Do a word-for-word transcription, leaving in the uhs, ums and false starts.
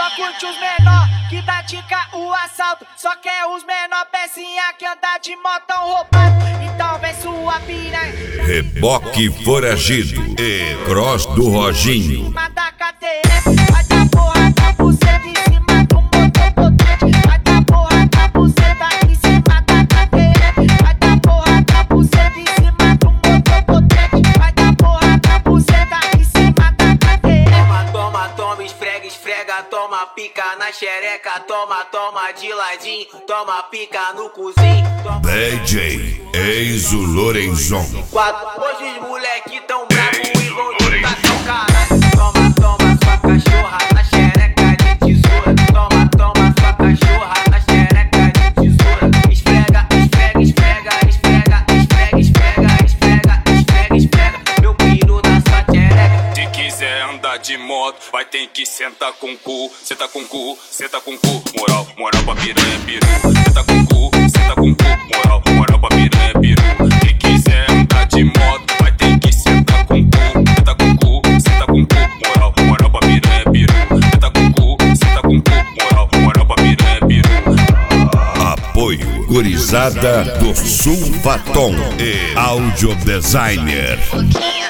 só curte os menor que pratica o assalto. Só quer os menor pecinha que anda de motão roubado. Então vem sua piranha. Reboque foragido e cross do Roginho. Em cima da cadeira, vai dar porra da buceta em cima do motor potente. Vai dar porra da buceta em cima da cadeira. Vai dar porra da buceta em cima do motor potente. Vai dar porra da buceta em cima da cadeira. Toma, toma, toma, esfrega, esfrega, toma pica na xereca. Toma, toma de ladinho, toma pica no cozinho. D J Enzo Lorenzon. Quatro, hoje os moleque tão bravo e vão jogar teu caralho. Toma, toma, sua cachorra na xereca de tesoura. Toma, toma, sua cachorra na xereca de tesoura. Esfrega, esfrega, esfrega, esfrega, esfrega, esfrega, esfrega, esfrega, esfrega, meu piru na sua xereca. Se quiser andar de moto, vai ter que sentar com cu. Senta com cu, senta com cu. Moral, moral pra piranha, piru. Senta com cu, senta com cu. Moral, moral pra piranha, piru. Quem quiser andar de moto, vai ter que sentar com cu. Senta com cu, senta com cu. Moral, moral pra piranha, piru. Senta com cu, senta com cu. Moral, moral pra piranha, piru. Apoio Gurizada do Sulfatom e Audio Designer.